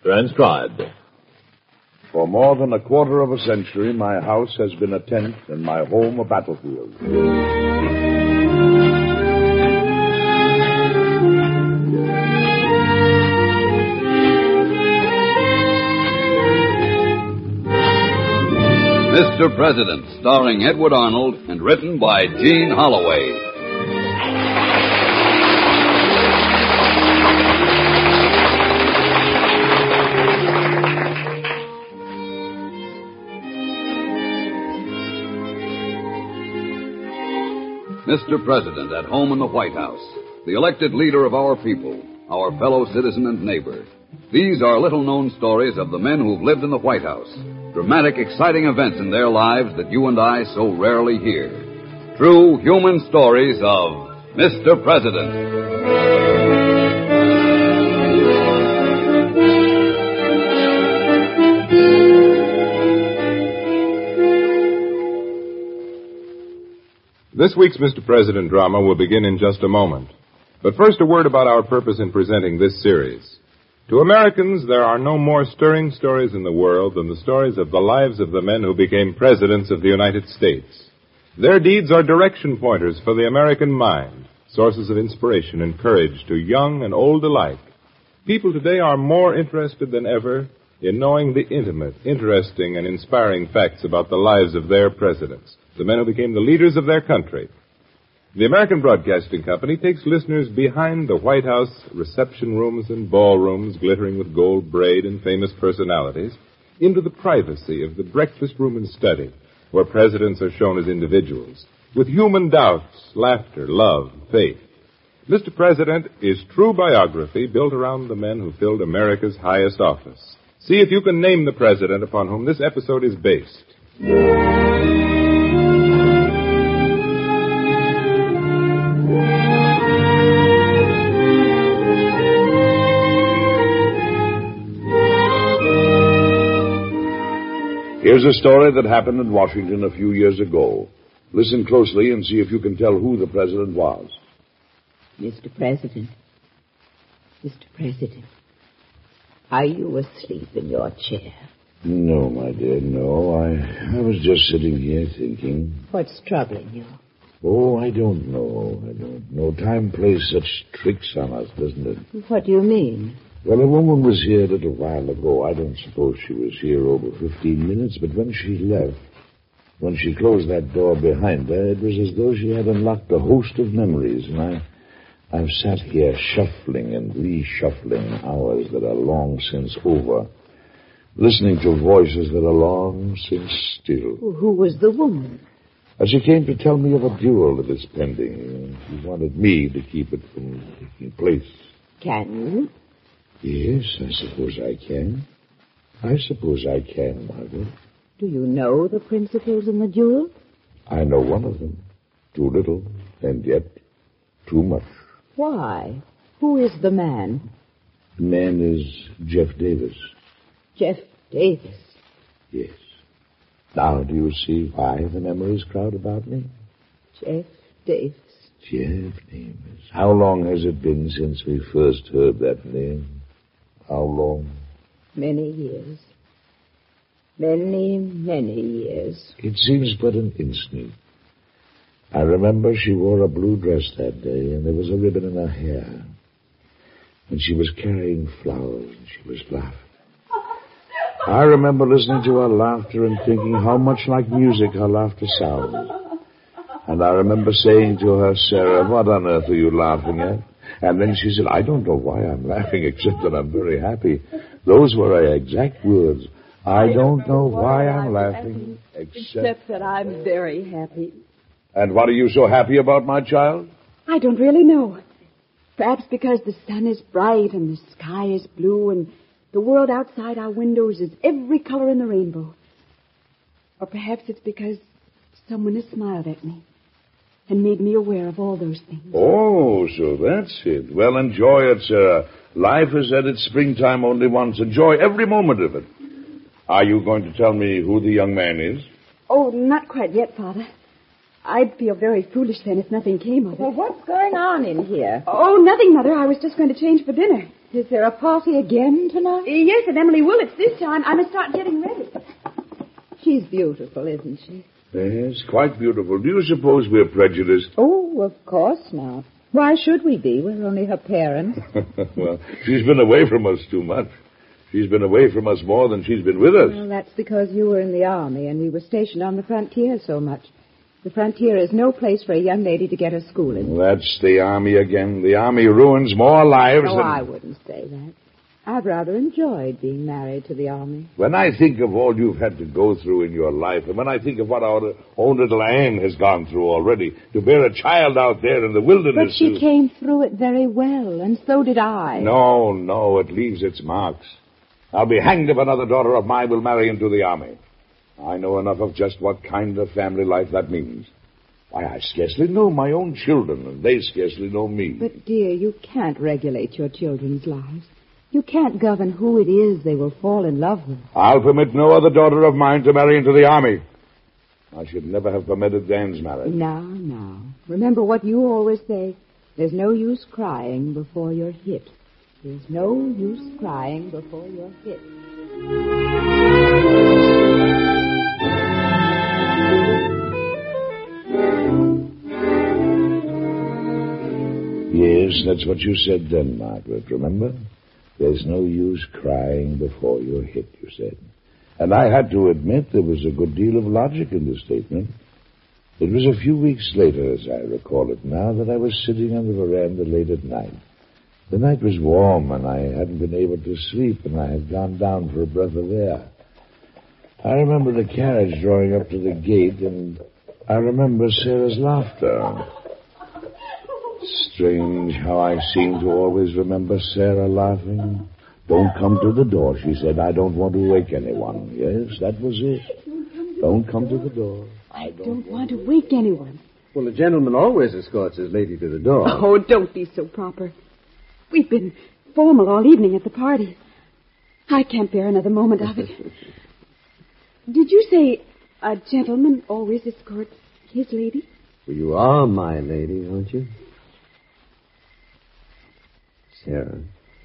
Transcribed. For more than a quarter of a century, my house has been a tent and my home a battlefield. Mr. President, starring Edward Arnold and written by Gene Holloway. Mr. President, at home in the White House, the elected leader of our people, our fellow citizen and neighbor. These are little-known stories of the men who've lived in the White House. Dramatic, exciting events in their lives that you and I so rarely hear. True human stories of Mr. President. This week's Mr. President drama will begin in just a moment. But first, a word about our purpose in presenting this series. To Americans, there are no more stirring stories in the world than the stories of the lives of the men who became presidents of the United States. Their deeds are direction pointers for the American mind, sources of inspiration and courage to young and old alike. People today are more interested than ever in knowing the intimate, interesting, and inspiring facts about the lives of their presidents, the men who became the leaders of their country. The American Broadcasting Company takes listeners behind the White House reception rooms and ballrooms glittering with gold braid and famous personalities into the privacy of the breakfast room and study, where presidents are shown as individuals, with human doubts, laughter, love, faith. Mr. President is true biography built around the men who filled America's highest office. See if you can name the president upon whom this episode is based. Here's a story that happened in Washington a few years ago. Listen closely and see if you can tell who the president was. Mr. President. Are you asleep in your chair? No, my dear, no. I was just sitting here thinking. What's troubling you? Oh, I don't know. Time plays such tricks on us, doesn't it? What do you mean? Well, a woman was here a little while ago. I don't suppose she was here over 15 minutes, but when she left, when she closed that door behind her, it was as though she had unlocked a host of memories, and I've sat here shuffling and reshuffling hours that are long since over, listening to voices that are long since still. Who was the woman? She came to tell me of a duel that is pending. She wanted me to keep it from taking place. Can you? Yes, I suppose I can. Margaret. Do you know the principals in the duel? I know one of them. Too little, and yet too much. Why? Who is the man? The man is Jeff Davis. Jeff Davis? Yes. Now, do you see why the memories crowd about me? Jeff Davis. Jeff Davis. How long has it been since we first heard that name? How long? Many years. Many years. It seems but an instant. I remember she wore a blue dress that day, and there was a ribbon in her hair. And she was carrying flowers, and she was laughing. I remember listening to her laughter and thinking how much like music her laughter sounds. And I remember saying to her, Sarah, what on earth are you laughing at? And then she said, I don't know why I'm laughing, except that I'm very happy. Those were her exact words. I don't know why I'm laughing, except that I'm very happy. And what are you so happy about, my child? I don't really know. Perhaps because the sun is bright and the sky is blue and the world outside our windows is every color in the rainbow. Or perhaps it's because someone has smiled at me and made me aware of all those things. Oh, so that's it. Well, enjoy it, Sarah. Life is at its springtime only once. Enjoy every moment of it. Are you going to tell me who the young man is? Oh, not quite yet, Father. I'd feel very foolish then if nothing came of it. Well, what's going on in here? Oh, nothing, Mother. I was just going to change for dinner. Is there a party again tonight? Yes, at Emily Willett's this time. I must start getting ready. She's beautiful, isn't she? Yes, quite beautiful. Do you suppose we're prejudiced? Oh, of course not. Why should we be? We're only her parents. Well, she's been away from us too much. She's been away from us more than she's been with us. Well, that's because you were in the army and we were stationed on the frontier so much. The frontier is no place for a young lady to get her schooling. That's the army again. The army ruins more lives Oh, than... I wouldn't say that. I've rather enjoyed being married to the army. When I think of all you've had to go through in your life, and when I think of what our own little Anne has gone through already, to bear a child out there in the wilderness... But she came through it very well, and so did I. No, it leaves its marks. I'll be hanged if another daughter of mine will marry into the army. I know enough of just what kind of family life that means. Why, I scarcely know my own children, and they scarcely know me. But, dear, you can't regulate your children's lives. You can't govern who it is they will fall in love with. I'll permit no other daughter of mine to marry into the army. I should never have permitted Dan's marriage. Now. Remember what you always say. There's no use crying before you're hit. There's no use crying before you're hit. Yes, that's what you said then, Margaret, remember? There's no use crying before you're hit, you said. And I had to admit there was a good deal of logic in the statement. It was a few weeks later, as I recall it now, that I was sitting on the veranda late at night. The night was warm, and I hadn't been able to sleep, and I had gone down for a breath of air. I remember the carriage drawing up to the gate, and I remember Sarah's laughter. Strange how I seem to always remember Sarah laughing. Don't come to the door, she said. I don't want to wake anyone. Yes, that was it. Don't come to the door. I don't want to wake anyone. Well, a gentleman always escorts his lady to the door. Oh, don't be so proper. We've been formal all evening at the party. I can't bear another moment of it. Did you say a gentleman always escorts his lady? Well, you are my lady, aren't you? Sarah.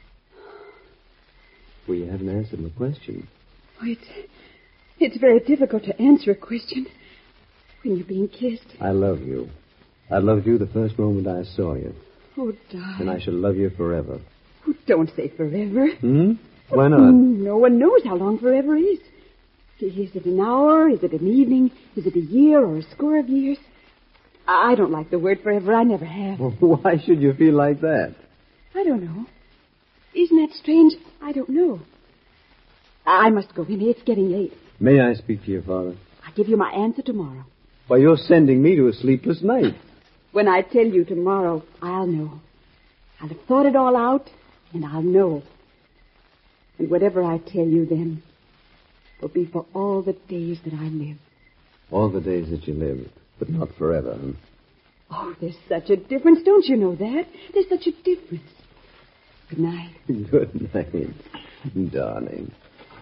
Well, you haven't answered my question. Oh, it's very difficult to answer a question when you're being kissed. I love you. I loved you the first moment I saw you. Oh, darling. And I shall love you forever. Oh, don't say forever. Why not? No one knows how long forever is. Is it an hour? Is it an evening? Is it a year or a score of years? I don't like the word forever. I never have. Well, why should you feel like that? I don't know. Isn't that strange? I don't know. I must go in. It's getting late. May I speak to your father? I'll give you my answer tomorrow. Why, you're sending me to a sleepless night. When I tell you tomorrow, I'll know. I'll have thought it all out, and I'll know. And whatever I tell you then will be for all the days that I live. All the days that you live, but not forever, huh? Oh, there's such a difference. Don't you know that? There's such a difference. Good night. Good night, darling.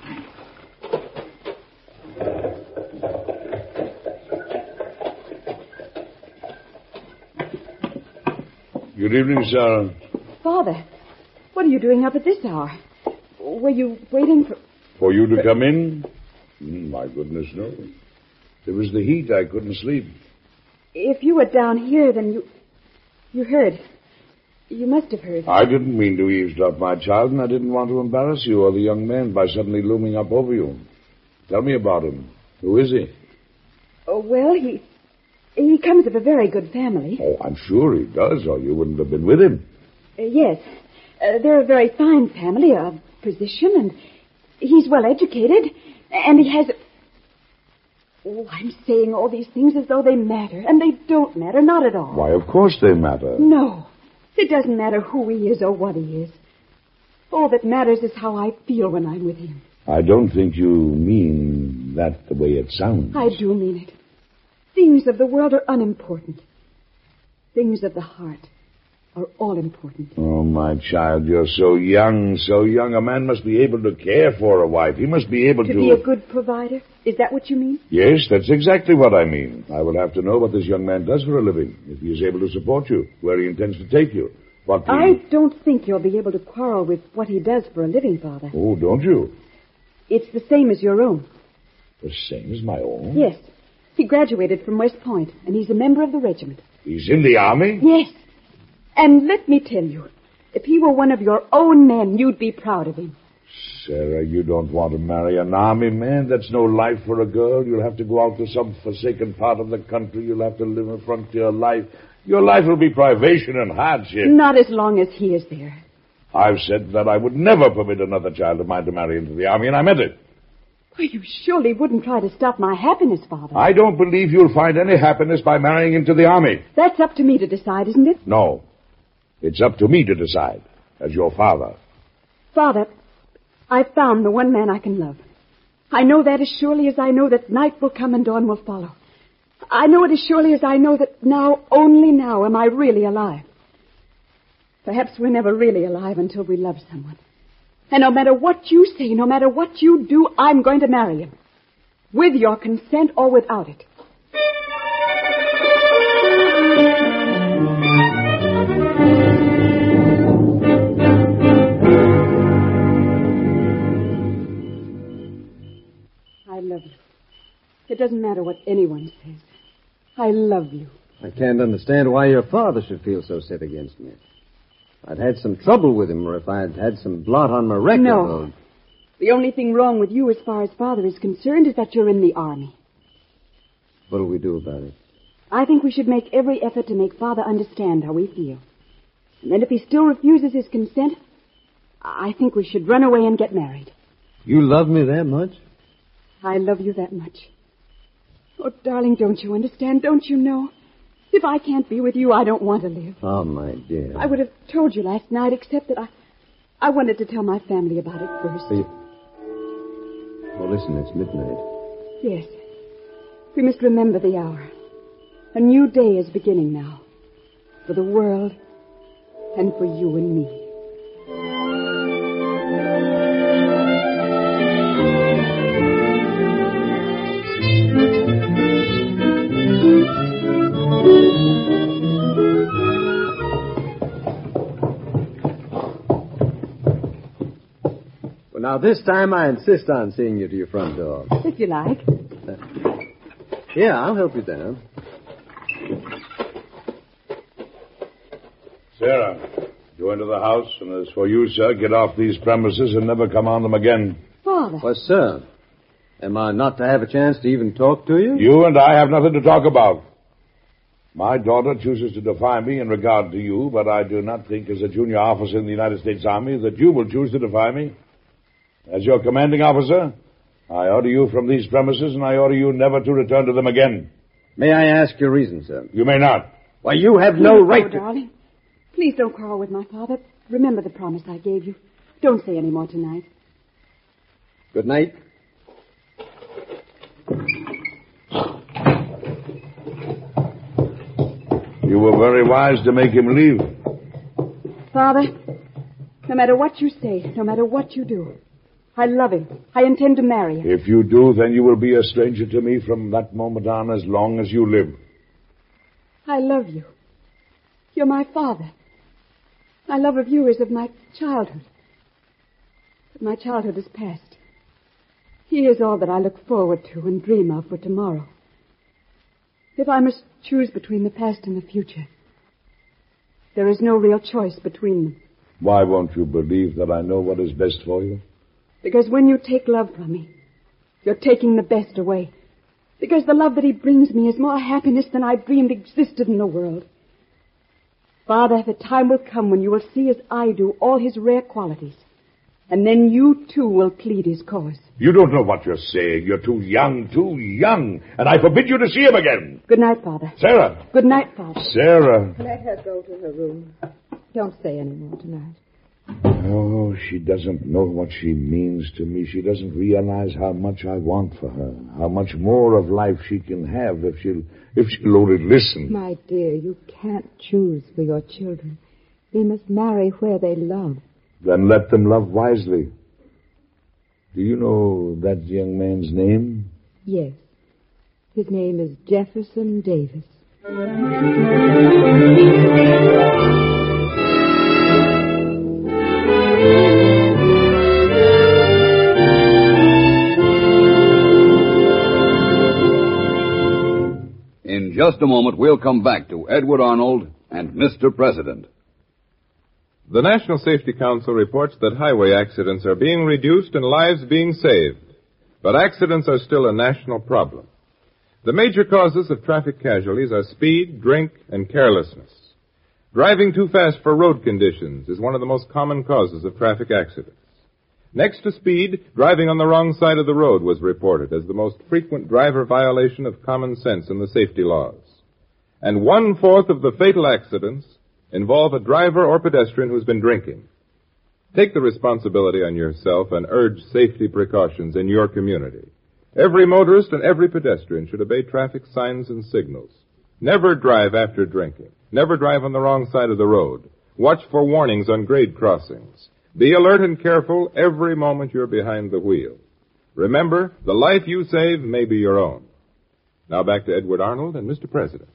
Good evening, Sarah. Father, what are you doing up at this hour? Were you waiting for... For you to come in? My goodness, no. It was the heat. I couldn't sleep. If you were down here, then you heard. You must have heard. I didn't mean to eavesdrop, my child, and I didn't want to embarrass you or the young man by suddenly looming up over you. Tell me about him. Who is he? Oh, well, he comes of a very good family. Oh, I'm sure he does, or you wouldn't have been with him. Yes. They're a very fine family, a position, and he's well educated, and he has... Oh, I'm saying all these things as though they matter, and they don't matter, not at all. Why, of course they matter. No. It doesn't matter who he is or what he is. All that matters is how I feel when I'm with him. I don't think you mean that the way it sounds. I do mean it. Things of the world are unimportant. Things of the heart are all important. Oh, my child, you're so young, so young. A man must be able to care for a wife. He must be able to... To be a good provider? Is that what you mean? Yes, that's exactly what I mean. I will have to know what this young man does for a living, if he is able to support you, where he intends to take you, What do I don't think you'll be able to quarrel with what he does for a living, Father. Oh, don't you? It's the same as your own. The same as my own? Yes. He graduated from West Point, and he's a member of the regiment. He's in the army? Yes. And let me tell you, if he were one of your own men, you'd be proud of him. Sarah, you don't want to marry an army man. That's no life for a girl. You'll have to go out to some forsaken part of the country. You'll have to live a frontier life. Your life will be privation and hardship. Not as long as he is there. I've said that I would never permit another child of mine to marry into the army, and I meant it. Well, you surely wouldn't try to stop my happiness, Father. I don't believe you'll find any happiness by marrying into the army. That's up to me to decide, isn't it? No. It's up to me to decide, as your father. Father, I've found the one man I can love. I know that as surely as I know that night will come and dawn will follow. I know it as surely as I know that now, only now, am I really alive. Perhaps we're never really alive until we love someone. And no matter what you say, no matter what you do, I'm going to marry him. With your consent or without it. I love you. It doesn't matter what anyone says. I love you. I can't understand why your father should feel so set against me. I'd had some trouble with him, or if I'd had some blot on my record. No. Or... The only thing wrong with you as far as Father is concerned is that you're in the army. What'll we do about it? I think we should make every effort to make Father understand how we feel. And then if he still refuses his consent, I think we should run away and get married. You love me that much? I love you that much. Oh, darling, don't you understand? Don't you know? If I can't be with you, I don't want to live. Oh, my dear. I would have told you last night, except that I wanted to tell my family about it first. Oh, listen, it's midnight. Yes. We must remember the hour. A new day is beginning now. For the world and for you and me. Well, now, this time I insist on seeing you to your front door. If you like. Yeah, I'll help you down. Sarah, go into the house, and as for you, sir, get off these premises and never come on them again. Father. Well, sir, am I not to have a chance to even talk to you? You and I have nothing to talk about. My daughter chooses to defy me in regard to you, but I do not think as a junior officer in the United States Army that you will choose to defy me. As your commanding officer, I order you from these premises, and I order you never to return to them again. May I ask your reason, sir? You may not. Why, you have no right to... darling. Please don't quarrel with my father. Remember the promise I gave you. Don't say any more tonight. Good night. You were very wise to make him leave. Father, no matter what you say, no matter what you do, I love him. I intend to marry him. If you do, then you will be a stranger to me from that moment on as long as you live. I love you. You're my father. My love of you is of my childhood. But my childhood is past. He is all that I look forward to and dream of for tomorrow. If I must choose between the past and the future, there is no real choice between them. Why won't you believe that I know what is best for you? Because when you take love from me, you're taking the best away. Because the love that he brings me is more happiness than I dreamed existed in the world. Father, the time will come when you will see as I do all his rare qualities. And then you, too, will plead his cause. You don't know what you're saying. You're too young. And I forbid you to see him again. Good night, Father. Sarah. Good night, Father. Sarah. Let her go to her room. Don't say any more tonight. Oh, she doesn't know what she means to me. She doesn't realize how much I want for her. How much more of life she can have if she'll only listen. My dear, you can't choose for your children. They must marry where they love. Then let them love wisely. Do you know that young man's name? Yes. His name is Jefferson Davis. just a moment, we'll come back to Edward Arnold and Mr. President. The National Safety Council reports that highway accidents are being reduced and lives being saved. But accidents are still a national problem. The major causes of traffic casualties are speed, drink, and carelessness. Driving too fast for road conditions is one of the most common causes of traffic accidents. Next to speed, driving on the wrong side of the road was reported as the most frequent driver violation of common sense in the safety laws. And 1/4 of the fatal accidents involve a driver or pedestrian who's been drinking. Take the responsibility on yourself and urge safety precautions in your community. Every motorist and every pedestrian should obey traffic signs and signals. Never drive after drinking. Never drive on the wrong side of the road. Watch for warnings on grade crossings. Be alert and careful every moment you're behind the wheel. Remember, the life you save may be your own. Now back to Edward Arnold and Mr. President.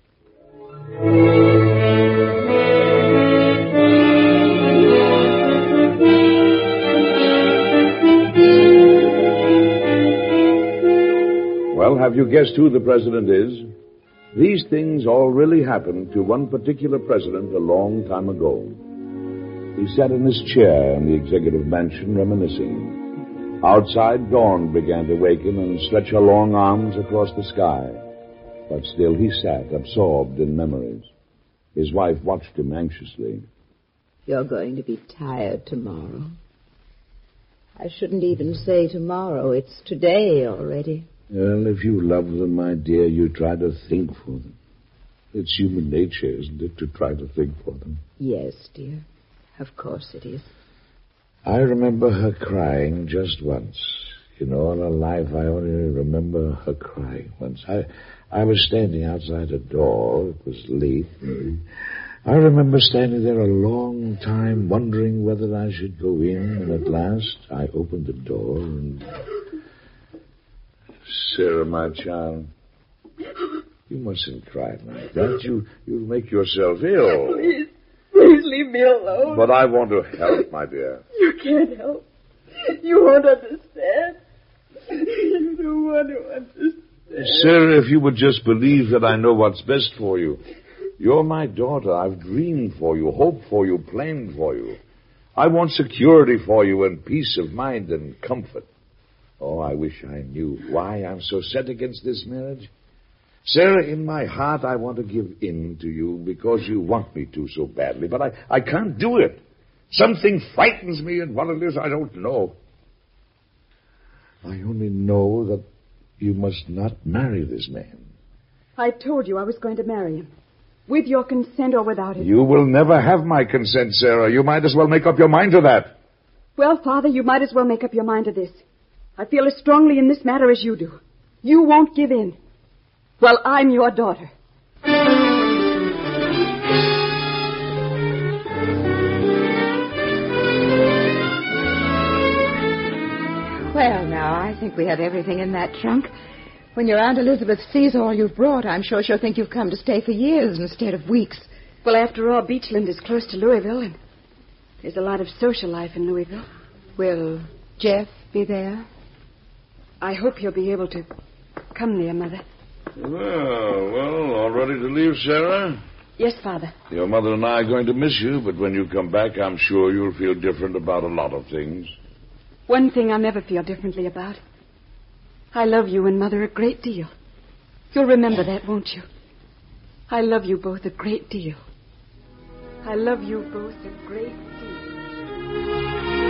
Well, have you guessed who the president is? These things all really happened to one particular president a long time ago. He sat in his chair in the executive mansion reminiscing. Outside, dawn began to waken and stretch her long arms across the sky. But still he sat, absorbed in memories. His wife watched him anxiously. You're going to be tired tomorrow. I shouldn't even say tomorrow. It's today already. Well, if you love them, my dear, you try to think for them. It's human nature, isn't it, to try to think for them? Yes, dear. Of course it is. I remember her crying just once. In all her life, I only remember her crying once. I was standing outside a door. It was late. I remember standing there a long time, wondering whether I should go in, and at last I opened the door and... Sarah, my child, you mustn't cry like that. You'll make yourself ill. Please leave me alone. But I want to help, my dear. You can't help. You won't understand. You don't want to understand. Sarah, if you would just believe that I know what's best for you. You're my daughter. I've dreamed for you, hoped for you, planned for you. I want security for you and peace of mind and comfort. Oh, I wish I knew why I'm so set against this marriage. Sarah, in my heart, I want to give in to you because you want me to so badly, but I can't do it. Something frightens me, and what it is, I don't know. I only know that you must not marry this man. I told you I was going to marry him. With your consent or without it. You will never have my consent, Sarah. You might as well make up your mind to that. Well, Father, you might as well make up your mind to this. I feel as strongly in this matter as you do. You won't give in. Well, I'm your daughter. Well, now, I think we have everything in that trunk. When your Aunt Elizabeth sees all you've brought, I'm sure she'll think you've come to stay for years instead of weeks. Well, after all, Beachland is close to Louisville, and there's a lot of social life in Louisville. Will Jeff be there? I hope you'll be able to come there, Mother. Well, all ready to leave, Sarah? Yes, Father. Your mother and I are going to miss you, but when you come back, I'm sure you'll feel different about a lot of things. One thing I'll never feel differently about. I love you and Mother a great deal. You'll remember that, won't you? I love you both a great deal. I love you both a great deal.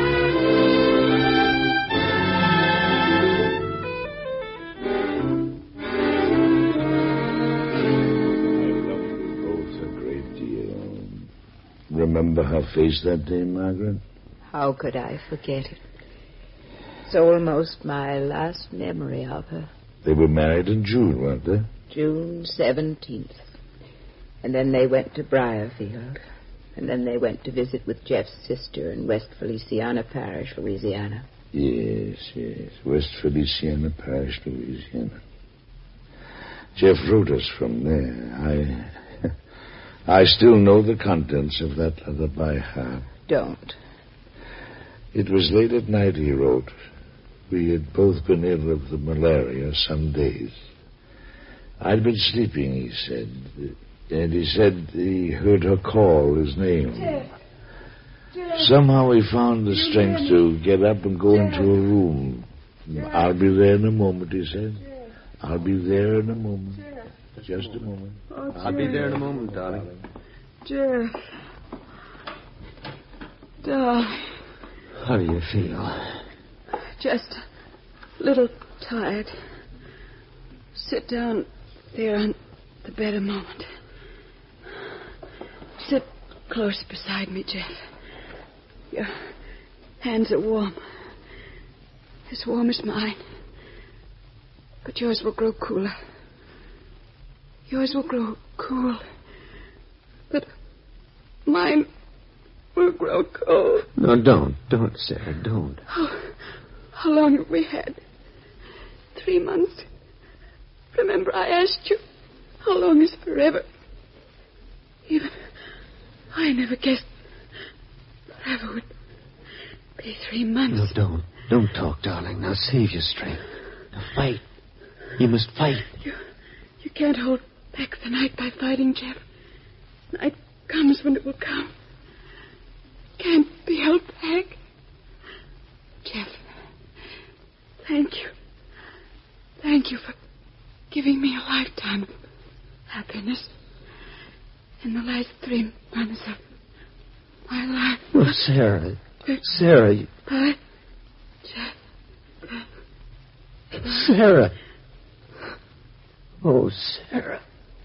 Remember her face that day, Margaret? How could I forget it? It's almost my last memory of her. They were married in June, weren't they? June 17th. And then they went to Briarfield. And then they went to visit with Jeff's sister in West Feliciana Parish, Louisiana. Yes. West Feliciana Parish, Louisiana. Jeff wrote us from there. I still know the contents of that letter by heart. Don't. It was late at night, he wrote. We had both been ill of the malaria some days. I'd been sleeping, he said. And he said he heard her call his name. Somehow he found the strength to get up and go into a room. I'll be there in a moment, he said. I'll be there in a moment. Just a moment. I'll be there in a moment, darling. Jeff. Darling. How do you feel? Just a little tired. Sit down there on the bed a moment. Sit close beside me, Jeff. Your hands are warm. As warm as mine. But yours will grow cooler. Yours will grow cool. But mine will grow cold. No, don't. Don't, Sarah, don't. How long have we had? 3 months. Remember, I asked you, how long is forever? Even I never guessed forever would be 3 months. No, don't talk, darling. Now save your strength. Now fight. You must fight. You can't hold back the night by fighting, Jeff. Night comes when it will come. Can't be held back. Jeff, thank you. Thank you for giving me a lifetime of happiness in the last 3 months of my life. Well, Sarah. Sarah. Jeff. Sarah. Oh, Sarah.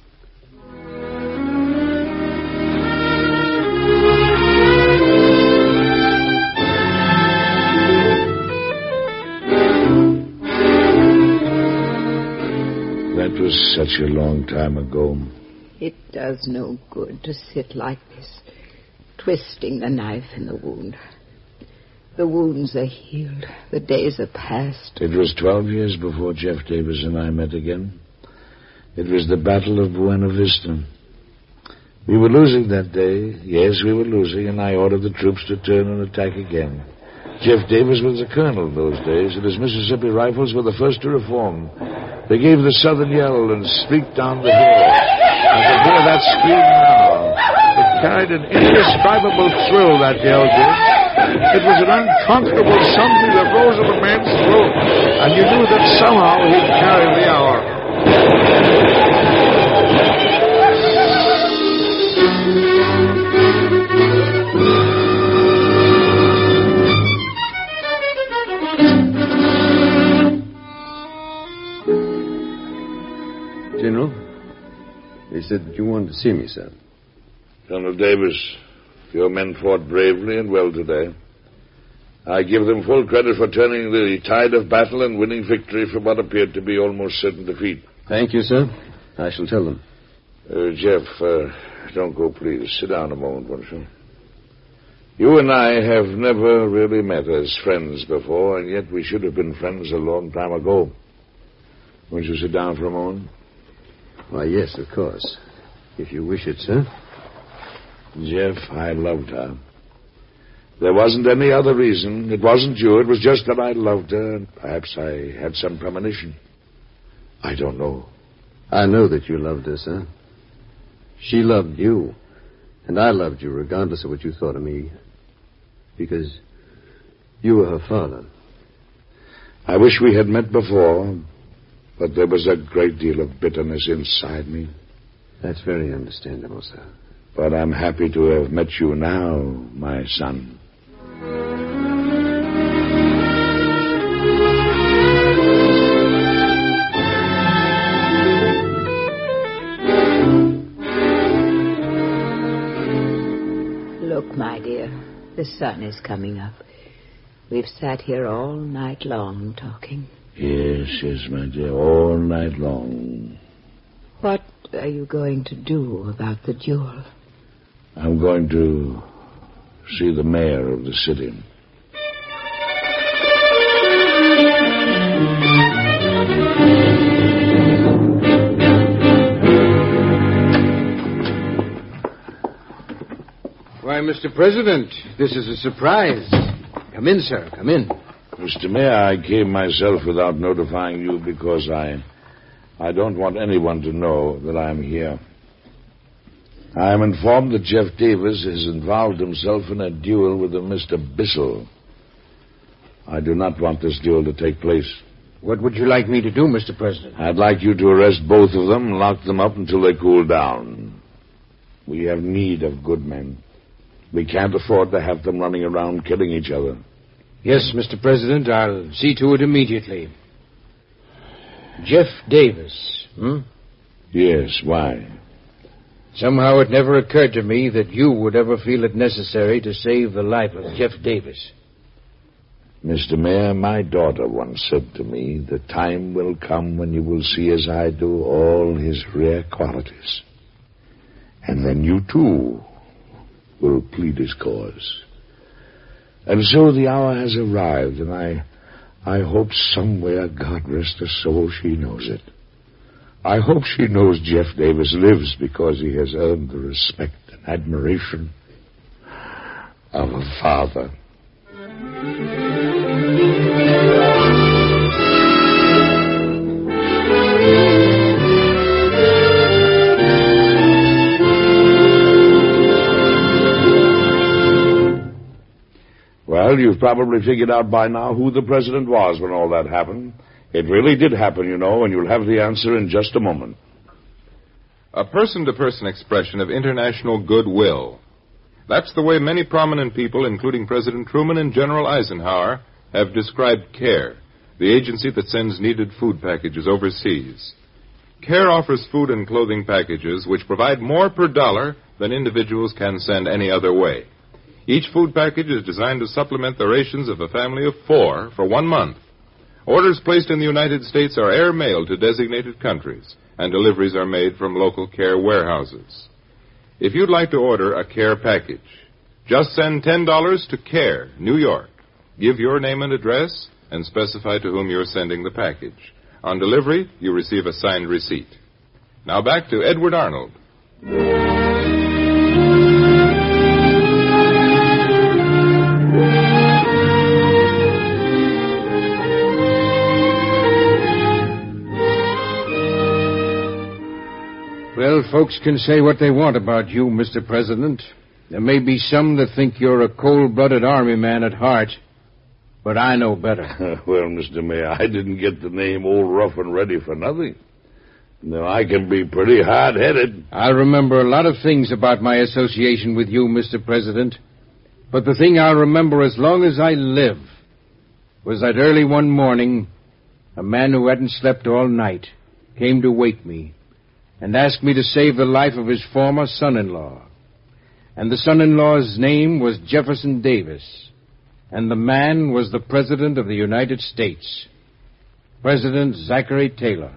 That was such a long time ago. It does no good to sit like this, twisting the knife in the wound. The wounds are healed. The days are past. It was 12 years before Jeff Davis and I met again. It was the Battle of Buena Vista. We were losing that day. Yes, we were losing, and I ordered the troops to turn and attack again. Jeff Davis was the colonel those days, and his Mississippi Rifles were the first to reform. They gave the southern yell and streaked down the hill. I can hear that scream now. It carried an indescribable thrill, that yell did. It was an uncomfortable something that rose up a man's throat, and you knew that somehow he'd carry the hour. General, they said that you wanted to see me, sir. Colonel Davis, your men fought bravely and well today. I give them full credit for turning the tide of battle and winning victory from what appeared to be almost certain defeat. Thank you, sir. I shall tell them. Jeff, don't go, please. Sit down a moment, won't you? You and I have never really met as friends before, and yet we should have been friends a long time ago. Won't you sit down for a moment? Why, yes, of course. If you wish it, sir. Jeff, I loved her. There wasn't any other reason. It wasn't you. It was just that I loved her, and perhaps I had some premonition. I don't know. I know that you loved her, sir. She loved you. And I loved you regardless of what you thought of me. Because you were her father. I wish we had met before, but there was a great deal of bitterness inside me. That's very understandable, sir. But I'm happy to have met you now, my son. Look, my dear, the sun is coming up. We've sat here all night long talking. Yes, my dear, all night long. What are you going to do about the duel? I'm going to see the mayor of the city. Why, Mr. President, this is a surprise. Come in, sir, come in. Mr. Mayor, I came myself without notifying you because I I don't want anyone to know that I am here. I am informed that Jeff Davis has involved himself in a duel with a Mr. Bissell. I do not want this duel to take place. What would you like me to do, Mr. President? I'd like you to arrest both of them and lock them up until they cool down. We have need of good men. We can't afford to have them running around killing each other. Yes, Mr. President, I'll see to it immediately. Jeff Davis, Yes, why? Somehow it never occurred to me that you would ever feel it necessary to save the life of Jeff Davis. Mr. Mayor, my daughter once said to me, the time will come when you will see as I do all his rare qualities. And then you, too, will plead his cause. And so the hour has arrived, and I hope somewhere, God rest her soul, she knows it. I hope she knows Jeff Davis lives because he has earned the respect and admiration of a father. Well, you've probably figured out by now who the president was when all that happened. It really did happen, you know, and you'll have the answer in just a moment. A person-to-person expression of international goodwill. That's the way many prominent people, including President Truman and General Eisenhower, have described CARE, the agency that sends needed food packages overseas. CARE offers food and clothing packages which provide more per dollar than individuals can send any other way. Each food package is designed to supplement the rations of a family of 4 for 1 month. Orders placed in the United States are air-mailed to designated countries, and deliveries are made from local CARE warehouses. If you'd like to order a CARE package, just send $10 to CARE, New York. Give your name and address, and specify to whom you're sending the package. On delivery, you receive a signed receipt. Now back to Edward Arnold. Well, folks can say what they want about you, Mr. President. There may be some that think you're a cold-blooded army man at heart, but I know better. Well, Mr. Mayor, I didn't get the name Old Rough and Ready for nothing. No, I can be pretty hard-headed. I remember a lot of things about my association with you, Mr. President, but the thing I'll remember as long as I live was that early one morning, a man who hadn't slept all night came to wake me and asked me to save the life of his former son-in-law. And the son-in-law's name was Jefferson Davis, and the man was the President of the United States, President Zachary Taylor.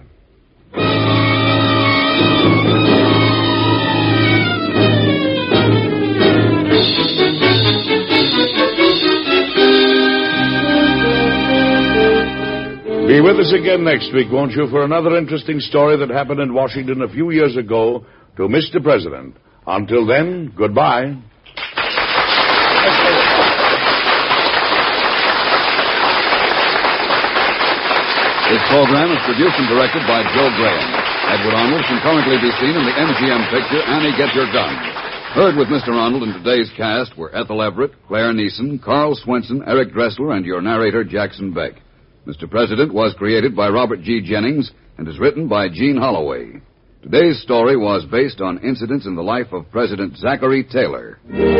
Be with us again next week, won't you, for another interesting story that happened in Washington a few years ago to Mr. President. Until then, goodbye. This program is produced and directed by Joe Graham. Edward Arnold can currently be seen in the MGM picture Annie Get Your Gun. Heard with Mr. Arnold in today's cast were Ethel Everett, Claire Neeson, Carl Swenson, Eric Dressler, and your narrator, Jackson Beck. Mr. President was created by Robert G. Jennings and is written by Gene Holloway. Today's story was based on incidents in the life of President Zachary Taylor.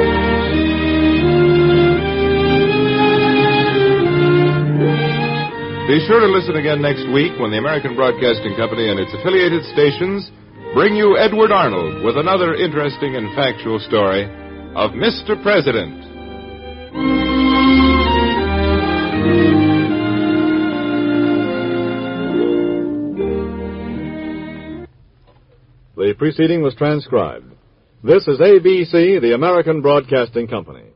Be sure to listen again next week when the American Broadcasting Company and its affiliated stations bring you Edward Arnold with another interesting and factual story of Mr. President. The preceding was transcribed. This is ABC, the American Broadcasting Company.